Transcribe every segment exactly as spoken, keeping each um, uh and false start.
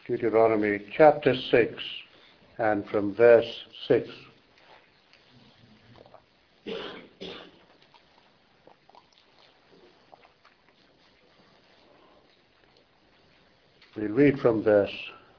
Deuteronomy chapter six and from verse six. We'll read from verse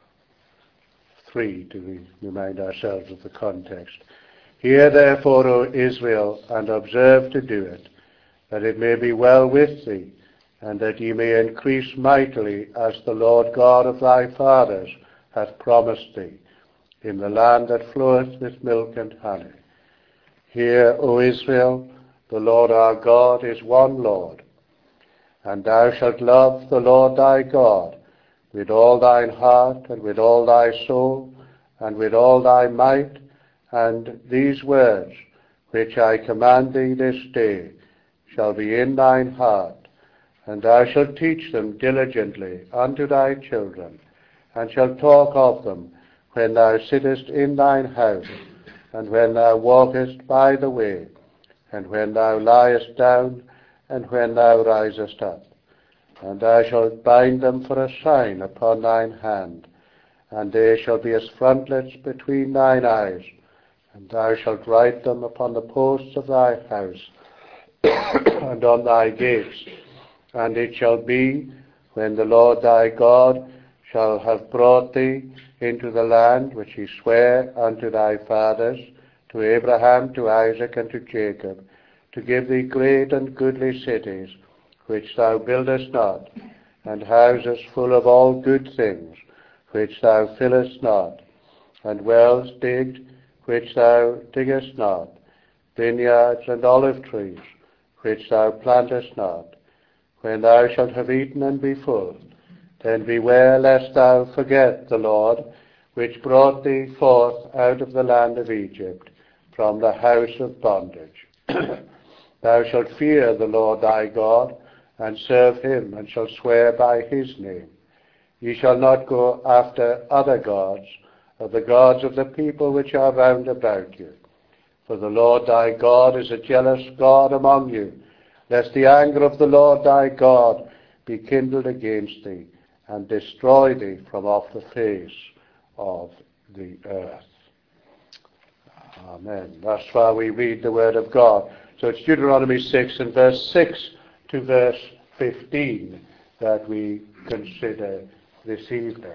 three to remind ourselves of the context. Hear therefore, O Israel, and observe to do it, that it may be well with thee, and that ye may increase mightily, as the Lord God of thy fathers hath promised thee, in the land that floweth with milk and honey. Hear, O Israel, the Lord our God is one Lord, and thou shalt love the Lord thy God with all thine heart, and with all thy soul, and with all thy might, and these words which I command thee this day shall be in thine heart, and thou shalt teach them diligently unto thy children, and shalt talk of them when thou sittest in thine house, and when thou walkest by the way, and when thou liest down, and when thou risest up. And thou shalt bind them for a sign upon thine hand, and they shall be as frontlets between thine eyes, and thou shalt write them upon the posts of thy house, and on thy gates. And it shall be, when the Lord thy God shall have brought thee into the land which he sware unto thy fathers, to Abraham, to Isaac, and to Jacob, to give thee great and goodly cities, which thou buildest not, and houses full of all good things, which thou fillest not, and wells digged, which thou diggest not, vineyards and olive trees, which thou plantest not. When thou shalt have eaten and be full, then beware lest thou forget the Lord, which brought thee forth out of the land of Egypt, from the house of bondage. Thou shalt fear the Lord thy God, and serve him, and shall swear by his name. Ye shall not go after other gods, of the gods of the people which are round about you. For the Lord thy God is a jealous God among you, lest the anger of the Lord thy God be kindled against thee, and destroy thee from off the face of the earth. Amen. Thus far we read the word of God. So it's Deuteronomy six and verse six to verse fifteen that we consider this evening.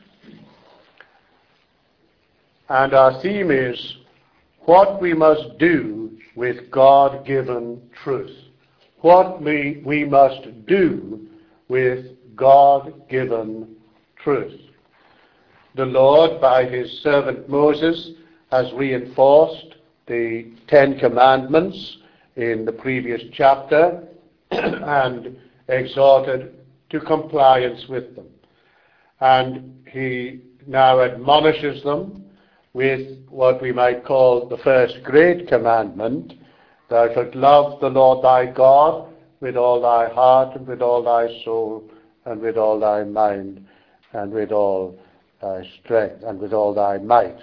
And our theme is what we must do with God-given truth. What we, we must do with God-given truth. The Lord, by his servant Moses, has reinforced the Ten Commandments in the previous chapter and exhorted to compliance with them. And he now admonishes them with what we might call the first great commandment: thou shalt love the Lord thy God with all thy heart, and with all thy soul, and with all thy mind, and with all thy strength, and with all thy might.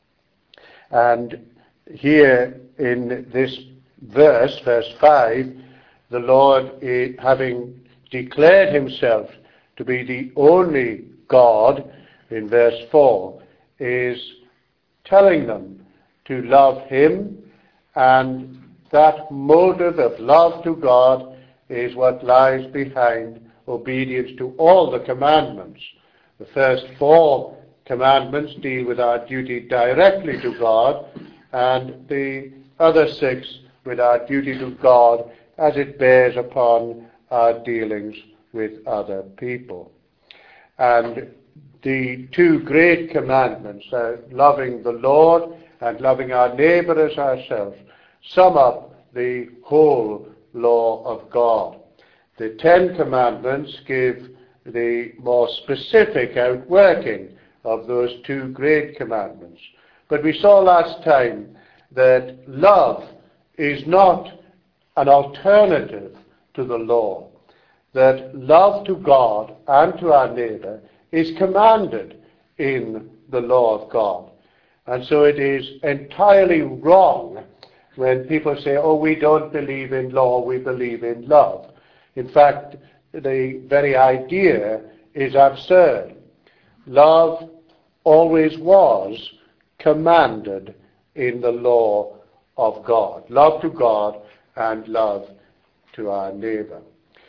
And here in this verse, verse five, the Lord, having declared himself to be the only God, in verse four, is telling them to love him, and that motive of love to God is what lies behind obedience to all the commandments. The first four commandments deal with our duty directly to God, and the other six with our duty to God as it bears upon our dealings with other people. And the two great commandments, uh, loving the Lord and loving our neighbour as ourselves, sum up the whole law of God. The Ten Commandments give the more specific outworking of those two great commandments. But we saw last time that love is not an alternative to the law, that love to God and to our neighbour is commanded in the law of God. And so it is entirely wrong when people say, oh, we don't believe in law, we believe in love. In fact, the very idea is absurd. love always was commanded in the law of God. Love to God and love to our neighbour.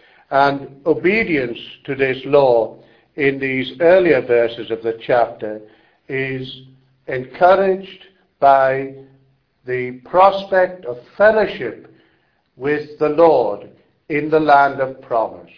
And obedience to this law in these earlier verses of the chapter is encouraged by the prospect of fellowship with the Lord in the land of promise,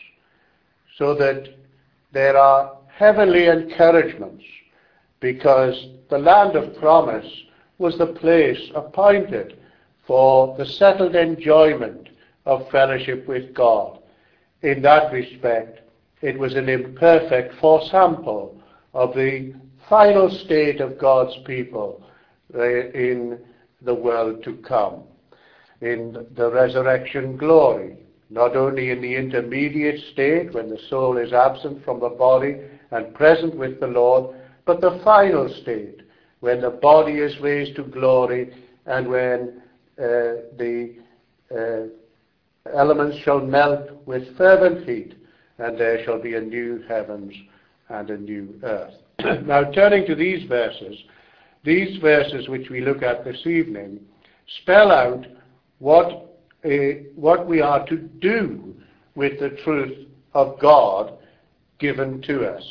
so that there are heavenly encouragements, because the land of promise was the place appointed for the settled enjoyment of fellowship with God. In that respect, it was an imperfect foresample of the final state of God's people uh, in the world to come, in the resurrection glory, not only in the intermediate state when the soul is absent from the body and present with the Lord, but the final state when the body is raised to glory and when uh, the uh, elements shall melt with fervent heat, and there shall be a new heavens and a new earth. Now, turning to these verses, these verses which we look at this evening spell out what, uh, what we are to do with the truth of God given to us.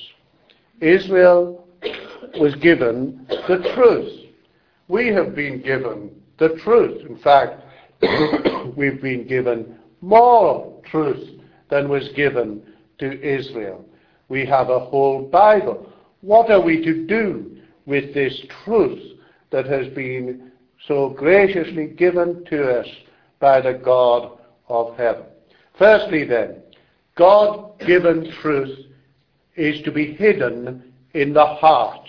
Israel was given the truth. We have been given the truth. In fact, we've been given more truth than was given to Israel. We have a whole Bible. What are we to do with this truth that has been so graciously given to us by the God of heaven? Firstly then, God-given truth is to be hidden in the heart.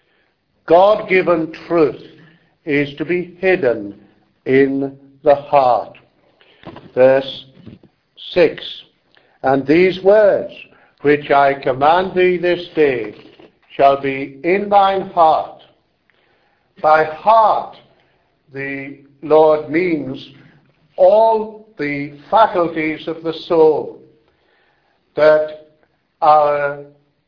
God-given truth is to be hidden in the heart. Verse six, and these words which I command thee this day shall be in thine heart. By heart, the Lord means all the faculties of the soul, that our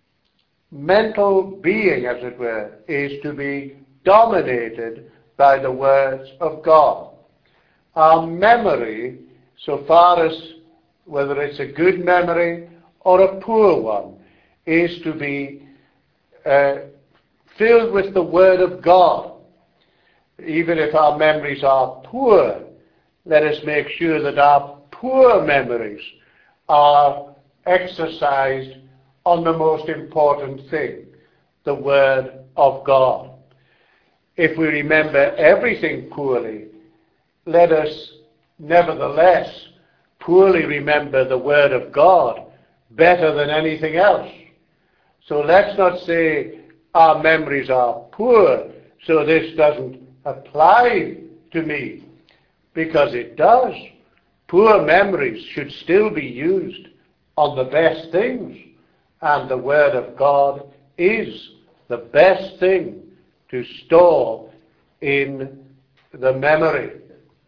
mental being, as it were, is to be dominated by the words of God. Our memory, so far as whether it's a good memory or a poor one, is to be uh, filled with the Word of God. Even if our memories are poor, let us make sure that our poor memories are exercised on the most important thing, the Word of God. If we remember everything poorly, let us nevertheless poorly remember the Word of God better than anything else. So let's not say our memories are poor, so this doesn't apply to me, because it does. Poor memories should still be used on the best things, and the Word of God is the best thing to store in the memory.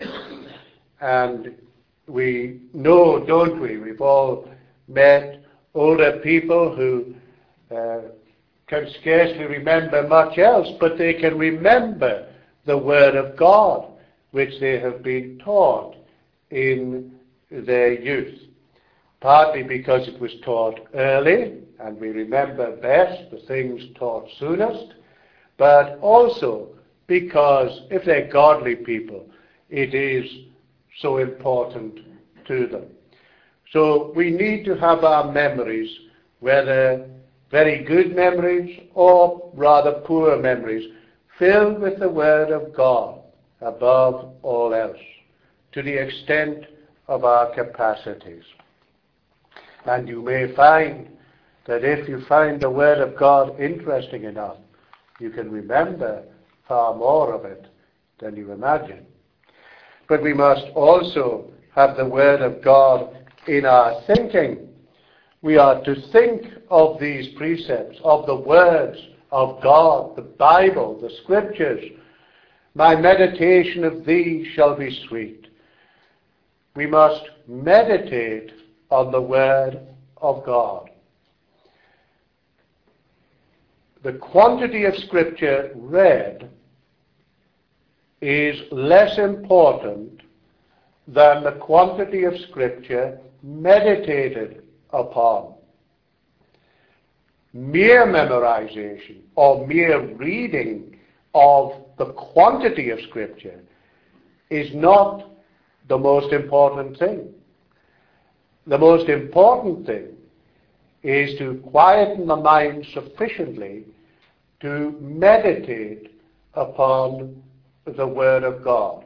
And we know, don't we, we've all met older people who uh, can scarcely remember much else, but they can remember the Word of God, which they have been taught in their youth. Partly because it was taught early, and we remember best the things taught soonest, but also because if they're godly people, it is so important to them. So we need to have our memories, whether very good memories or rather poor memories, filled with the Word of God above all else, to the extent of our capacities. And you may find that if you find the Word of God interesting enough, you can remember far more of it than you imagine. But we must also have the Word of God in our thinking. We are to think of these precepts, of the words of God, the Bible, the Scriptures. My meditation of thee shall be sweet. We must meditate on the Word of God. the quantity of Scripture read is less important than the quantity of Scripture meditated upon. Mere memorization or mere reading of the quantity of Scripture is not the most important thing. The most important thing is to quieten the mind sufficiently to meditate upon the Word of God.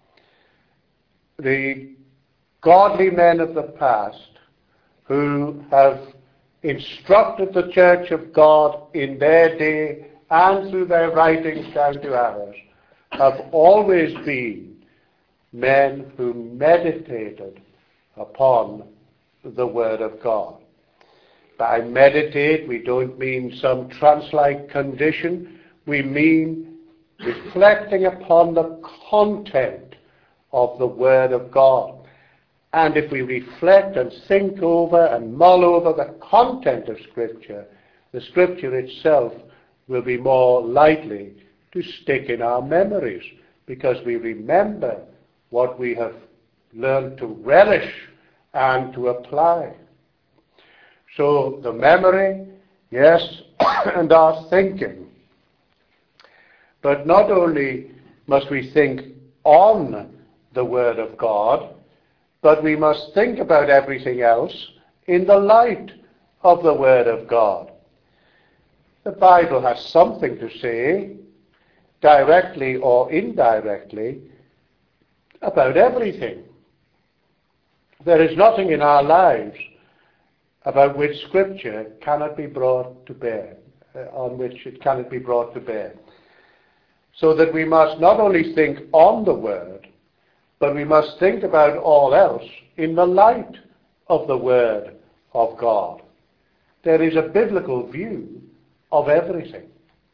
The godly men of the past who have instructed the Church of God in their day and through their writings down to ours have always been men who meditated upon the Word of God. By meditate, we don't mean some trance-like condition. We mean reflecting upon the content of the Word of God. And if we reflect and think over and mull over the content of Scripture, the Scripture itself will be more likely to stick in our memories, because we remember what we have learned to relish and to apply. So the memory, yes, and our thinking. But not only must we think on the Word of God, but we must think about everything else in the light of the Word of God. The Bible has something to say, directly or indirectly, about everything. There is nothing in our lives about which Scripture cannot be brought to bear, uh, on which it cannot be brought to bear. So that we must not only think on the Word, but we must think about all else in the light of the Word of God. There is a biblical view of everything.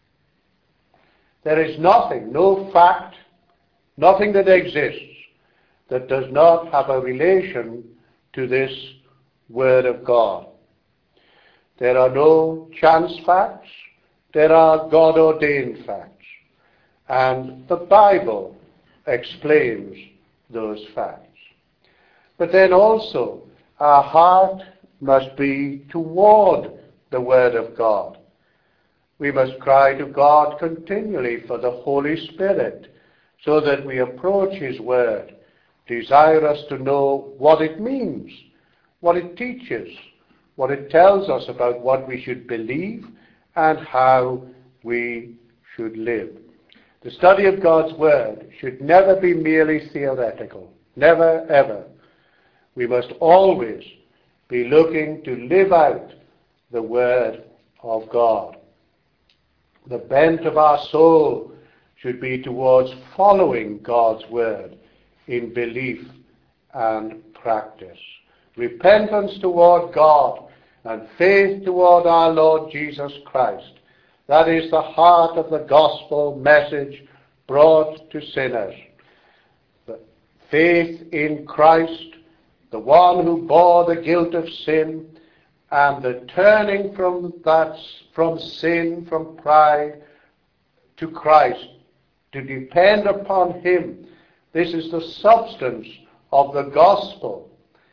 There is nothing, no fact, nothing that exists that does not have a relation to this Word of God. There are no chance facts, there are God-ordained facts. And the Bible explains those facts. But then also, our heart must be toward the Word of God. We must cry to God continually for the Holy Spirit, so that we approach His Word, desire us to know what it means, what it teaches, what it tells us about what we should believe and how we should live. The study of God's Word should never be merely theoretical. Never, ever. We must always be looking to live out the Word of God. The bent of our soul should be towards following God's Word in belief and practice. Repentance toward God and faith toward our Lord Jesus Christ. That is the heart of the gospel message brought to sinners. The faith in Christ, the one who bore the guilt of sin, and the turning from that, from sin, from pride, to Christ, to depend upon Him. This is the substance of the gospel.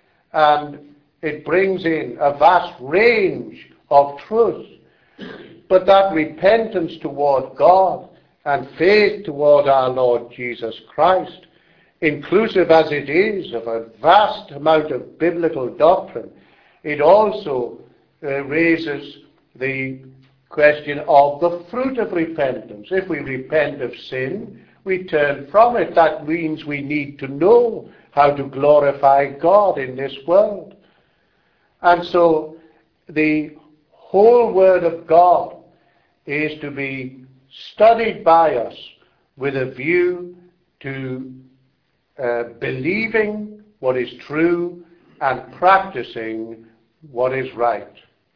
And it brings in a vast range of truth. But that repentance toward God and faith toward our Lord Jesus Christ, inclusive as it is of a vast amount of biblical doctrine, it also uh, raises the question of the fruit of repentance. If we repent of sin, we turn from it. That means we need to know how to glorify God in this world. And so the whole Word of God is to be studied by us with a view to uh, believing what is true and practicing what is right.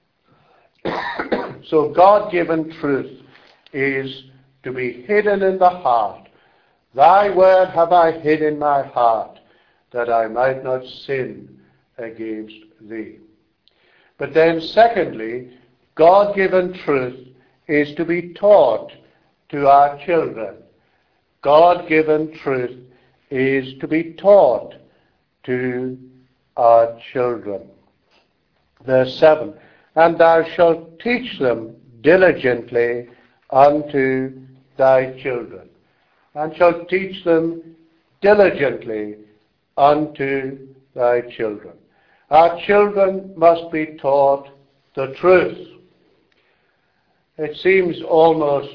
So God-given truth is to be hidden in the heart. Thy word have I hid in my heart, that I might not sin against thee. But then secondly, God-given truth is to be taught to our children. God-given truth is to be taught to our children. Verse seven, and thou shalt teach them diligently unto thy children, and shalt teach them diligently unto thy children. Our children must be taught the truth. It seems almost,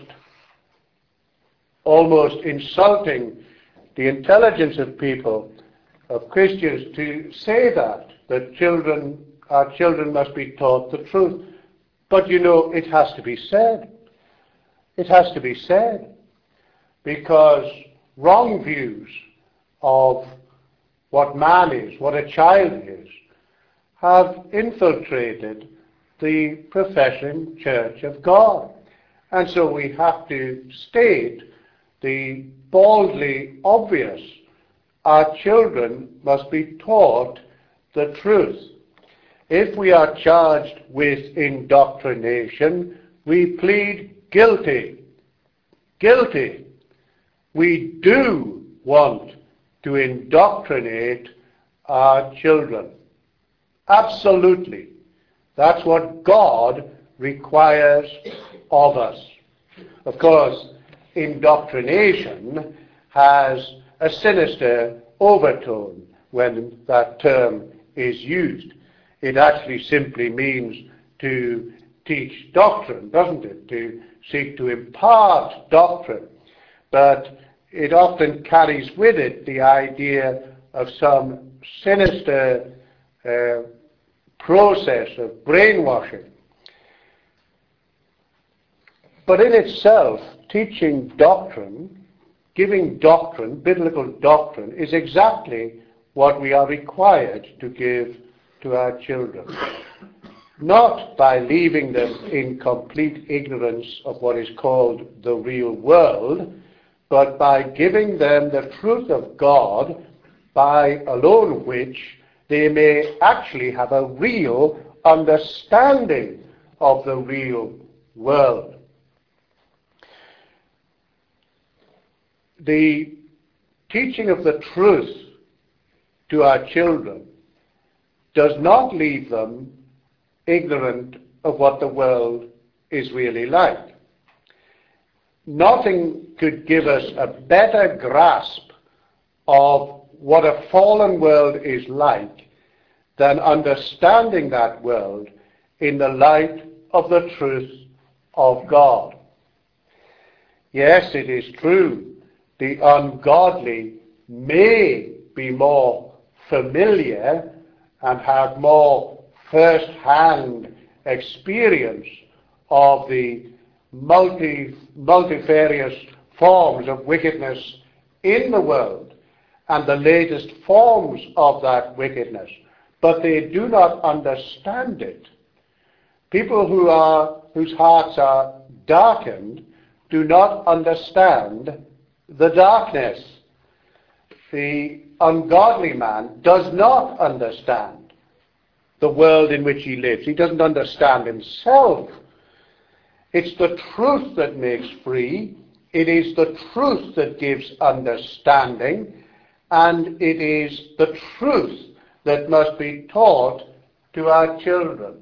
almost insulting the intelligence of people, of Christians, to say that, that children, our children must be taught the truth. But you know, it has to be said. It has to be said. Because wrong views of what man is, what a child is, have infiltrated the professing church of God. And so we have to state the baldly obvious. Our children must be taught the truth. If we are charged with indoctrination, we plead guilty. Guilty. We do want to indoctrinate our children. Absolutely. That's what God requires of us. Of course, indoctrination has a sinister overtone when that term is used. It actually simply means to teach doctrine, doesn't it? To seek to impart doctrine. But it often carries with it the idea of some sinister uh, process of brainwashing. But in itself, teaching doctrine, giving doctrine, biblical doctrine, is exactly what we are required to give to our children. Not by leaving them in complete ignorance of what is called the real world, but by giving them the truth of God, by alone which they may actually have a real understanding of the real world. The teaching of the truth to our children does not leave them ignorant of what the world is really like. Nothing could give us a better grasp of what a fallen world is like than understanding that world in the light of the truth of God. Yes, it is true, the ungodly may be more familiar and have more first-hand experience of the multi, multifarious forms of wickedness in the world and the latest forms of that wickedness, but they do not understand it. People who are, whose hearts are darkened do not understand the darkness. The ungodly man does not understand the world in which he lives. He doesn't understand himself. It's the truth that makes free. It is the truth that gives understanding. And it is the truth that must be taught to our children.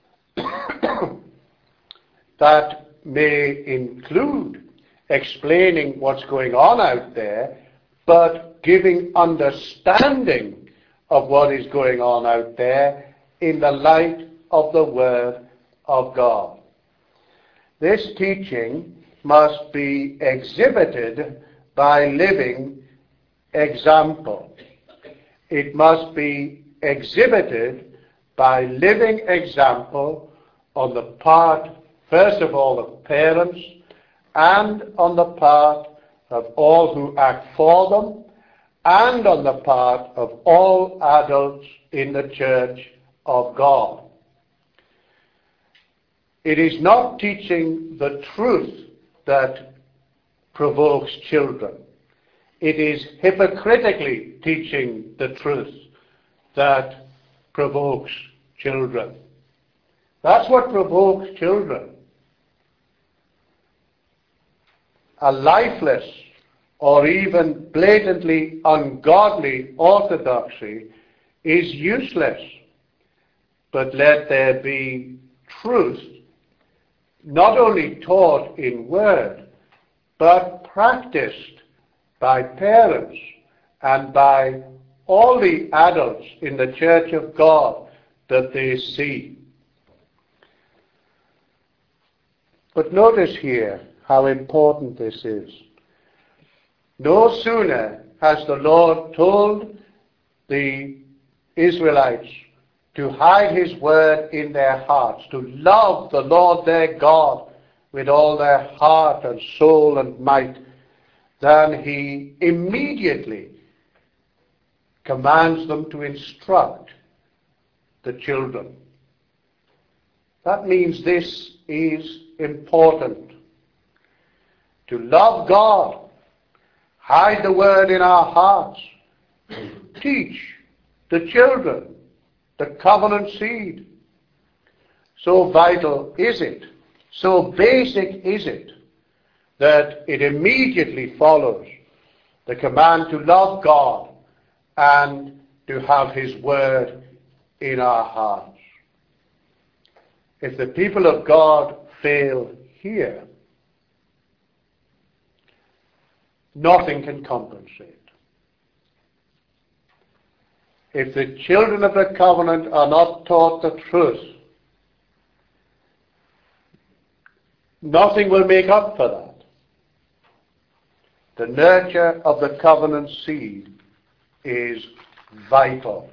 That may include explaining what's going on out there, but giving understanding of what is going on out there in the light of the Word of God. This teaching must be exhibited by living example. It must be exhibited by living example on the part, first of all, of parents, and on the part of all who act for them, and on the part of all adults in the church of God. It is not teaching the truth that provokes children. It is hypocritically teaching the truth that provokes children. That's what provokes children. a lifeless or even blatantly ungodly orthodoxy is useless. But let there be truth, not only taught in word, but practiced by parents and by all the adults in the Church of God that they see. But notice here how important this is. No sooner has the Lord told the Israelites to hide his word in their hearts, to love the Lord their God with all their heart and soul and might, than he immediately commands them to instruct the children. That means this is important. To love God, hide the word in our hearts, teach the children the covenant seed. So vital is it, so basic is it, that it immediately follows the command to love God and to have his word in our hearts. If the people of God fail here, nothing can compensate. If the children of the covenant are not taught the truth, nothing will make up for that. The nurture of the covenant seed is vital.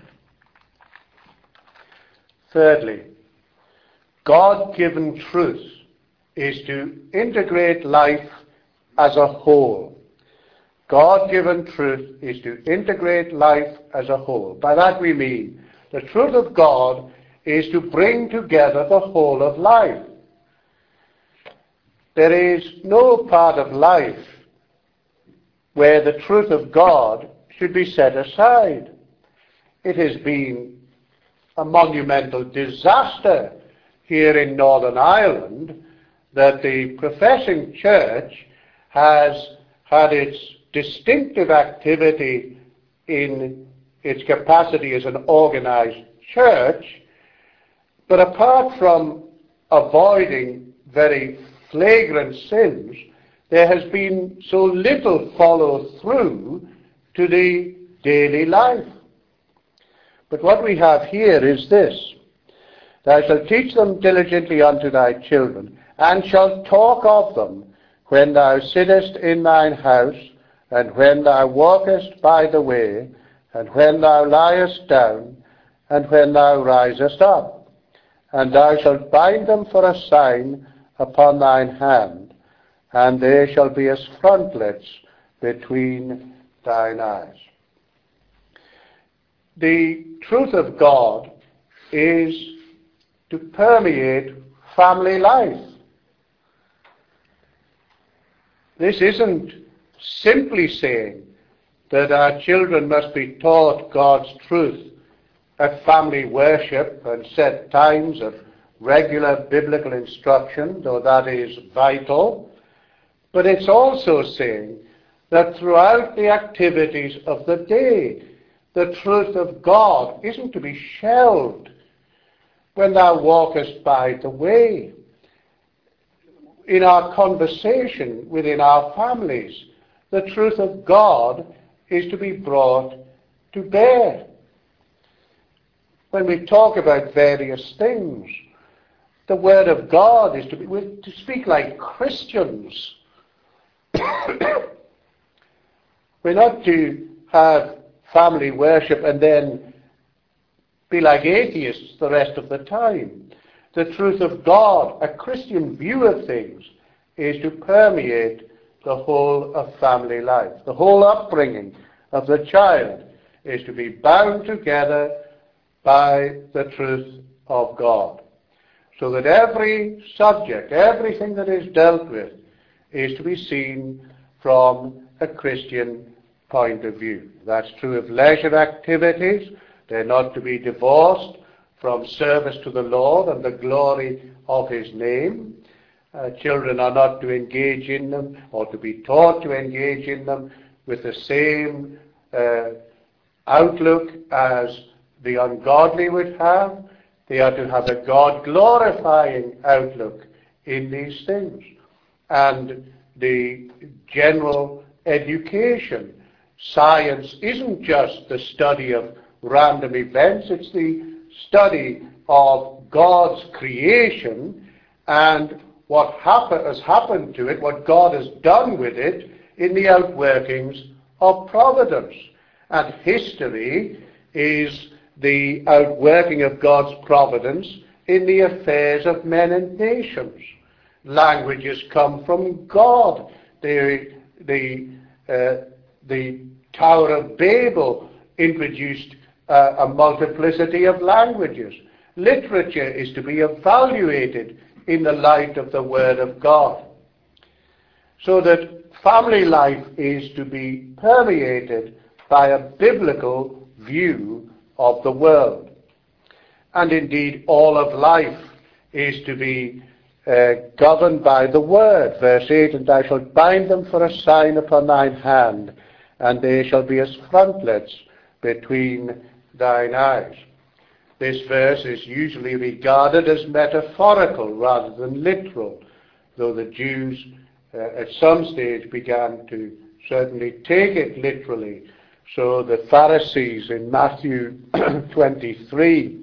Thirdly, God-given truth is to integrate life as a whole. God-given truth is to integrate life as a whole. By that we mean the truth of God is to bring together the whole of life. There is no part of life where the truth of God should be set aside. It has been a monumental disaster here in Northern Ireland that the professing church has had its distinctive activity in its capacity as an organized church, but apart from avoiding very flagrant sins, there has been so little follow through to the daily life. But what we have here is this: Thou shalt teach them diligently unto thy children, and shalt talk of them when thou sittest in thine house, and when thou walkest by the way, and when thou liest down, and when thou risest up. And thou shalt bind them for a sign upon thine hand, and they shall be as frontlets between thine eyes. The truth of God is to permeate family life. This isn't simply saying that our children must be taught God's truth at family worship and set times of regular biblical instruction, though that is vital, but it's also saying that throughout the activities of the day, the truth of God isn't to be shelved. When thou walkest by the way, in our conversation within our families, the truth of God is to be brought to bear. When we talk about various things, the Word of God is to be to speak like Christians. We're not to have family worship and then be like atheists the rest of the time. The truth of God, a Christian view of things, is to permeate the whole of family life. The whole upbringing of the child is to be bound together by the truth of God. So that every subject, everything that is dealt with, is to be seen from a Christian point of view. That's true of leisure activities. They're not to be divorced from service to the Lord and the glory of his name. Uh, children are not to engage in them or to be taught to engage in them with the same uh, outlook as the ungodly would have. They are to have a God-glorifying outlook in these things. And the general education, science, isn't just the study of random events, it's the study of God's creation and what happen, has happened to it, what God has done with it in the outworkings of providence. And history is the outworking of God's providence in the affairs of men and nations. Languages come from God. The, the, uh, the Tower of Babel introduced uh, a multiplicity of languages. Literature is to be evaluated in the light of the Word of God. So that family life is to be permeated by a biblical view of the world. And indeed, all of life is to be uh, governed by the Word. Verse eight, and thou shalt bind them for a sign upon thine hand, and they shall be as frontlets between thine eyes. This verse is usually regarded as metaphorical rather than literal, though the Jews uh, at some stage began to certainly take it literally. So the Pharisees in Matthew twenty-three,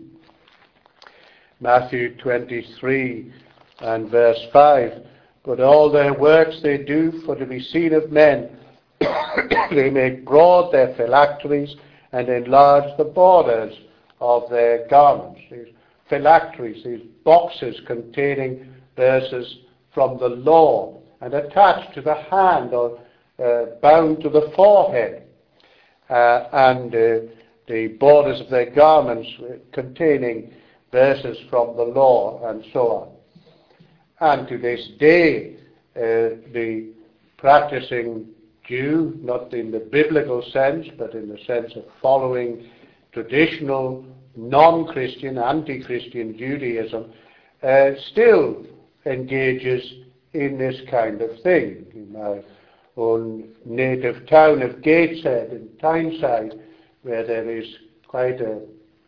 Matthew twenty-three and verse five, but all their works they do for to be seen of men. They make broad their phylacteries and enlarge the borders of their garments. These phylacteries, these boxes containing verses from the law and attached to the hand or uh, bound to the forehead, uh, and uh, the borders of their garments containing verses from the law and so on. And to this day, uh, the practicing Jew, not in the biblical sense, but in the sense of following traditional non-Christian, anti-Christian Judaism, uh, still engages in this kind of thing. In my own native town of Gateshead in Tyneside, where there is quite a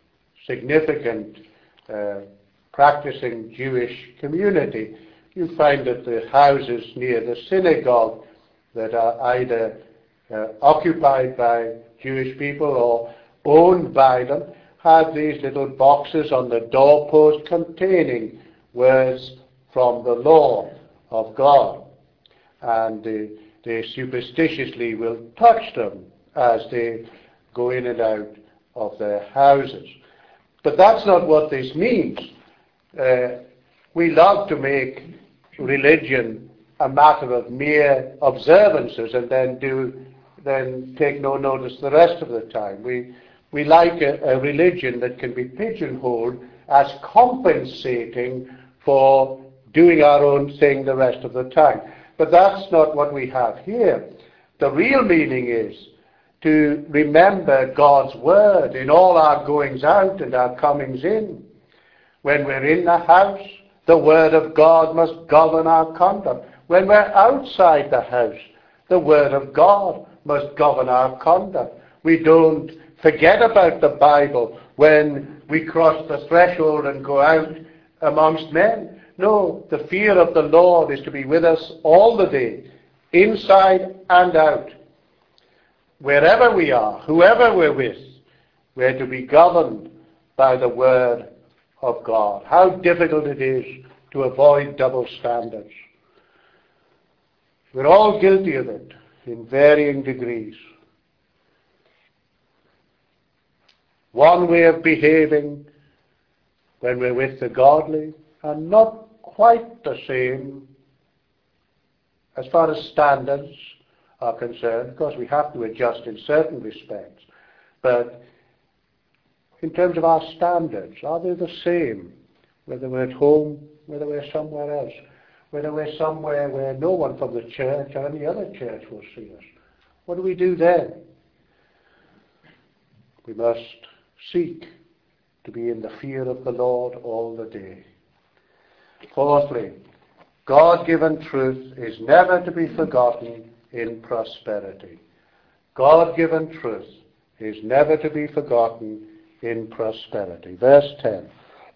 significant uh, practicing Jewish community, you find that the houses near the synagogue that are either uh, occupied by Jewish people or owned by them have these little boxes on the doorpost containing words from the law of God. And uh, they superstitiously will touch them as they go in and out of their houses. But that's not what this means. Uh, we love to make religion a matter of mere observances and then do then take no notice the rest of the time. We we like a, a religion that can be pigeonholed as compensating for doing our own thing the rest of the time. But that's not what we have here. The real meaning is to remember God's word in all our goings out and our comings in. When we're in the house, the word of God must govern our conduct. When we're outside the house, the word of God must govern our conduct. We don't forget about the Bible when we cross the threshold and go out amongst men. No, the fear of the Lord is to be with us all the day, inside and out. Wherever we are, whoever we're with, we're to be governed by the word of God. How difficult it is to avoid double standards. We're all guilty of it in varying degrees. One way of behaving when we're with the godly, and not quite the same as far as standards are concerned. Of course, we have to adjust in certain respects. But in terms of our standards, are they the same? Whether we're at home, whether we're somewhere else, whether we're somewhere where no one from the church or any other church will see us. What do we do then? We must seek to be in the fear of the Lord all the day. Fourthly, God-given truth is never to be forgotten in prosperity. God-given truth is never to be forgotten in prosperity. Verse ten.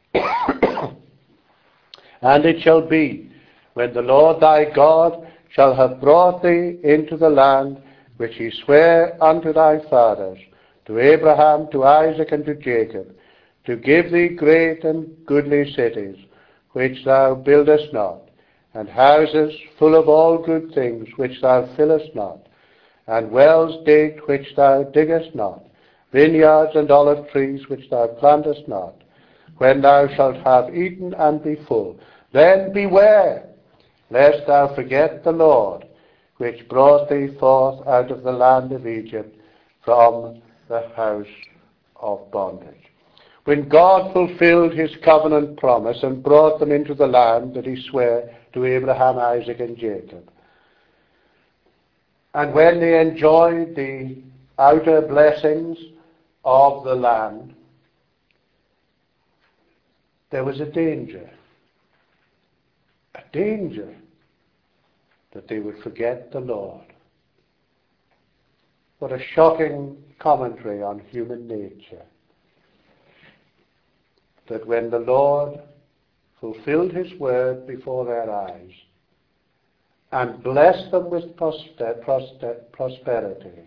And it shall be, when the Lord thy God shall have brought thee into the land which he sware unto thy fathers, to Abraham, to Isaac, and to Jacob, to give thee great and goodly cities, which thou buildest not, and houses full of all good things, which thou fillest not, and wells digged, which thou diggest not, vineyards and olive trees, which thou plantest not. When thou shalt have eaten and be full, then beware, lest thou forget the Lord, which brought thee forth out of the land of Egypt from the house of bondage. When God fulfilled his covenant promise and brought them into the land that he sware to Abraham, Isaac, and Jacob, and when they enjoyed the outer blessings of the land, there was a danger. A danger that they would forget the Lord. What a shocking commentary on human nature. That when the Lord fulfilled his word before their eyes and blessed them with prosper- prosper- prosperity,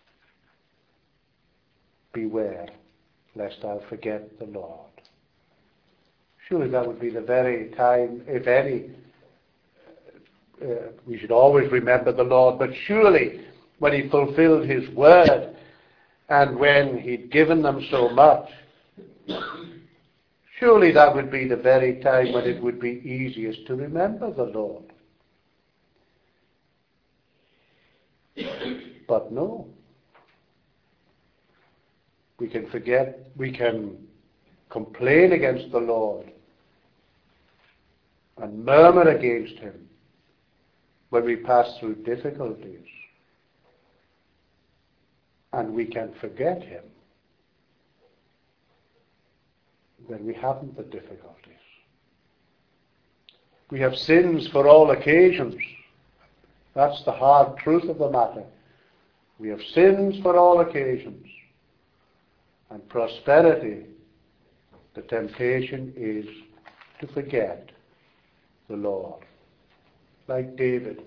beware lest thou forget the Lord. Surely that would be the very time, if any, uh, we should always remember the Lord, but surely when he fulfilled his word and when he'd given them so much, surely that would be the very time when it would be easiest to remember the Lord. But no. We can forget, we can complain against the Lord and murmur against him when we pass through difficulties. And we can forget him when we haven't the difficulties. We have sins for all occasions. That's the hard truth of the matter. We have sins for all occasions. And prosperity, the temptation is to forget the Lord. Like David.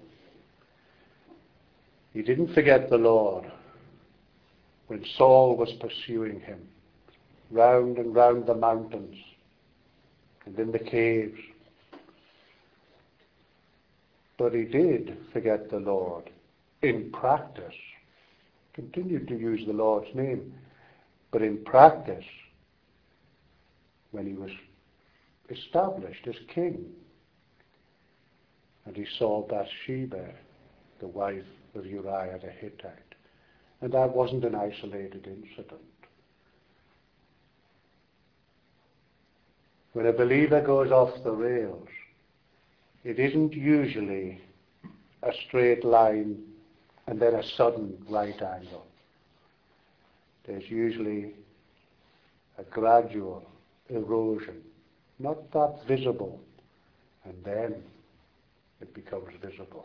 He didn't forget the Lord when Saul was pursuing him, round and round the mountains and in the caves. But he did forget the Lord in practice. Continued to use the Lord's name, but in practice, when he was established as king, and he saw Bathsheba, the wife of Uriah the Hittite. And that wasn't an isolated incident. When a believer goes off the rails, it isn't usually a straight line and then a sudden right angle. There's usually a gradual erosion, not that visible, and then it becomes visible.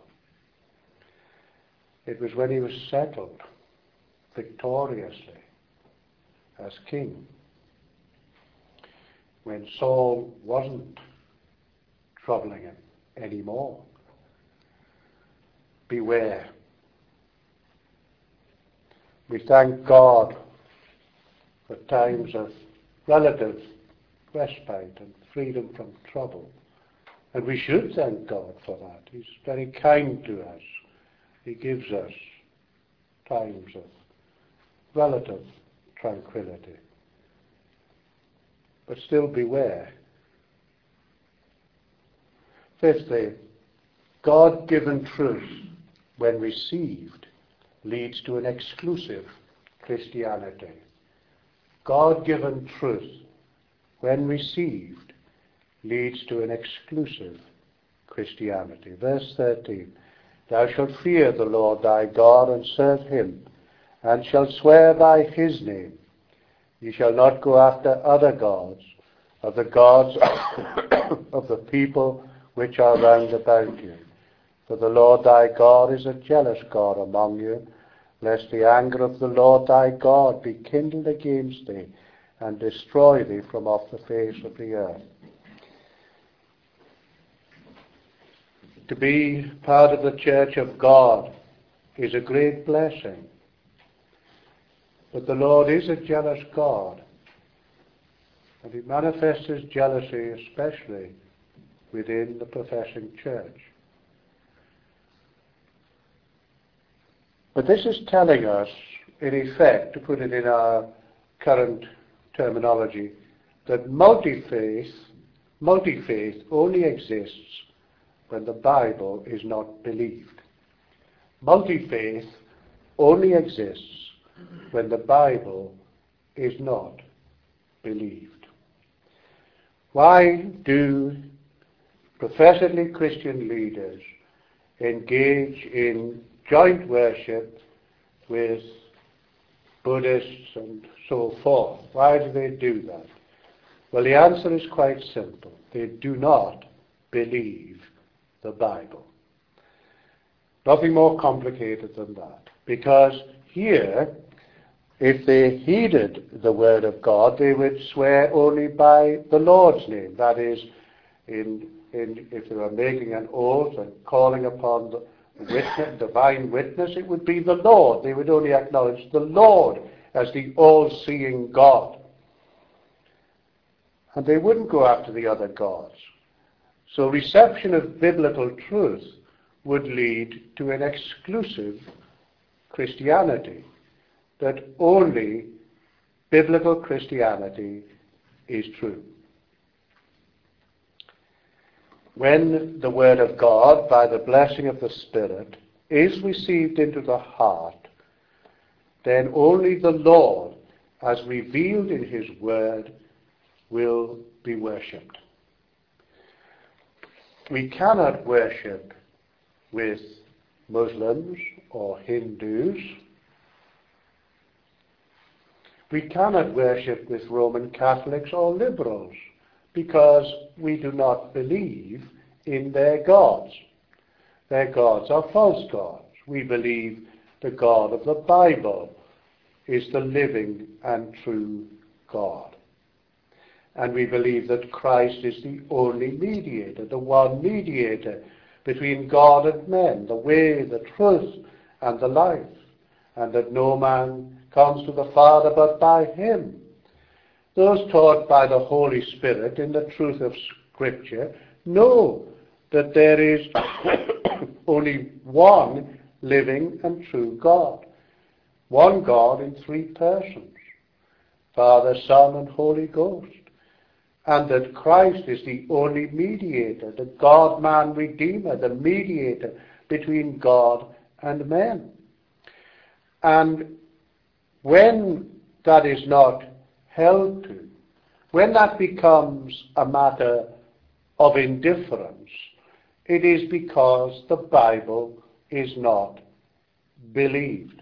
It was when he was settled victoriously as king, when Saul wasn't troubling him anymore. Beware. We thank God for times of relative respite and freedom from trouble. And we should thank God for that. He's very kind to us. He gives us times of relative tranquility. But still beware. Fifthly, God-given truth, when received, leads to an exclusive Christianity. God-given truth, when received, leads to an exclusive Christianity. Verse thirteen, thou shalt fear the Lord thy God and serve him, and shalt swear by his name. Ye shall not go after other gods, of the gods of the people which are round about you. For the Lord thy God is a jealous God among you, lest the anger of the Lord thy God be kindled against thee, and destroy thee from off the face of the earth. To be part of the church of God is a great blessing. But the Lord is a jealous God, and he manifests his jealousy especially within the professing church. But this is telling us, in effect, to put it in our current terminology, that multi-faith, multi-faith only exists when the Bible is not believed. Multi-faith only exists when the Bible is not believed. Why do professedly Christian leaders engage in joint worship with Buddhists and so forth? Why do they do that? Well, the answer is quite simple. They do not believe the Bible. Nothing more complicated than that. Because here, if they heeded the word of God, they would swear only by the Lord's name. That is, in, in, if they were making an oath and calling upon the witness, divine witness, it would be the Lord. They would only acknowledge the Lord as the all-seeing God. And they wouldn't go after the other gods. So reception of biblical truth would lead to an exclusive Christianity, that only biblical Christianity is true. When the Word of God, by the blessing of the Spirit, is received into the heart, then only the Lord, as revealed in his Word, will be worshipped. We cannot worship with Muslims or Hindus. We cannot worship with Roman Catholics or liberals, because we do not believe in their gods. Their gods are false gods. We believe the God of the Bible is the living and true God. And we believe that Christ is the only mediator, the one mediator between God and men, the way, the truth, and the life, and that no man comes to the Father but by him. Those taught by the Holy Spirit in the truth of Scripture know that there is only one living and true God. One God in three persons, Father, Son, and Holy Ghost. And that Christ is the only mediator, the God-man Redeemer, the mediator between God and men. And when that is not held to, when that becomes a matter of indifference, it is because the Bible is not believed.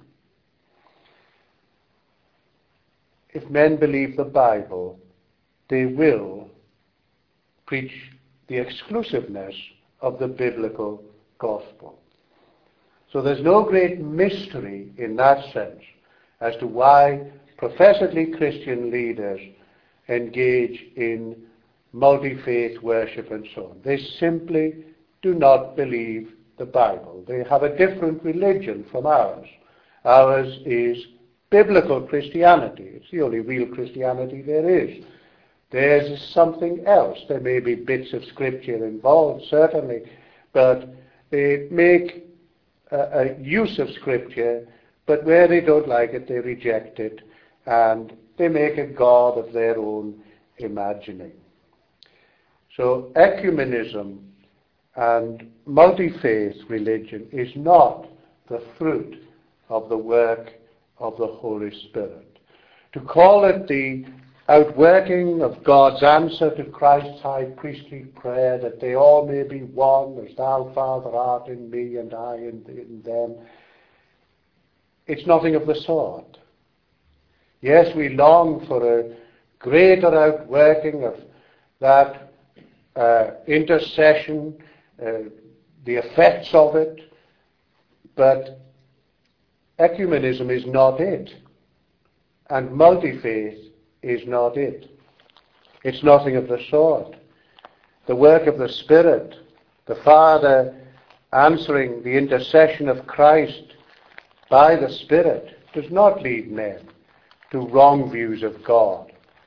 If men believe the Bible, they will preach the exclusiveness of the biblical gospel. So there's no great mystery in that sense as to why professedly Christian leaders engage in multi-faith worship and so on. They simply do not believe the Bible. They have a different religion from ours. Ours is biblical Christianity. It's the only real Christianity there is. Theirs is something else. There may be bits of Scripture involved, certainly, but they make a, a use of Scripture, but where they don't like it, they reject it, and they make a God of their own imagining. So ecumenism and multi-faith religion is not the fruit of the work of the Holy Spirit. To call it the outworking of God's answer to Christ's high priestly prayer, that they all may be one, as thou, Father, art in me and I in, in them, it's nothing of the sort. Yes, we long for a greater outworking of that uh, intercession, uh, the effects of it, but ecumenism is not it, and multi-faith is not it. It's nothing of the sort. The work of the Spirit, the Father answering the intercession of Christ by the Spirit, does not lead men to wrong views of God.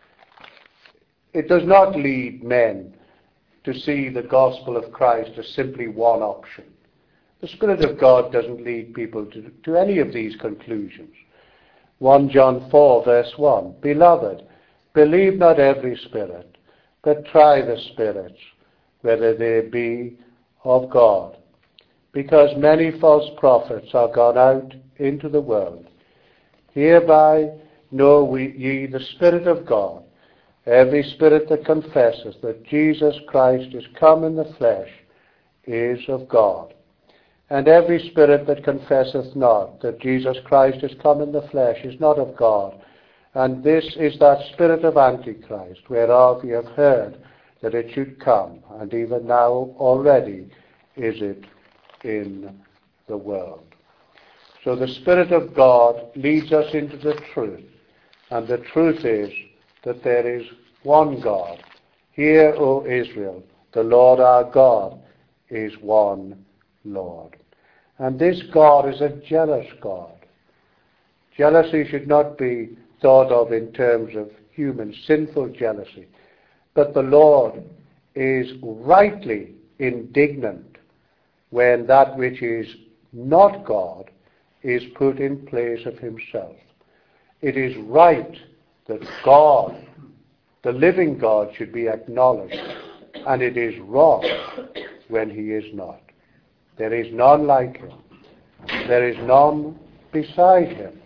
It does not lead men to see the gospel of Christ as simply one option. The Spirit of God doesn't lead people to, to any of these conclusions. First John four, verse one, Beloved, believe not every spirit, but try the spirits, whether they be of God. Because many false prophets are gone out into the world. Hereby know we, ye the Spirit of God. Every spirit that confesses that Jesus Christ is come in the flesh is of God. And every spirit that confesseth not that Jesus Christ is come in the flesh is not of God. And this is that spirit of Antichrist, whereof ye have heard that it should come, and even now already is it in the world. So the Spirit of God leads us into the truth, and the truth is that there is one God. Hear, O Israel, the Lord our God is one Lord. And this God is a jealous God. Jealousy should not be thought of in terms of human sinful jealousy, but the Lord is rightly indignant when that which is not God is put in place of himself. It is right that God, the living God, should be acknowledged, and it is wrong when he is not. There is none like him. There is none beside him.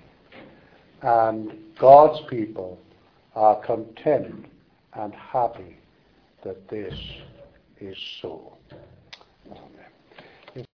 And God's people are content and happy that this is so. Amen.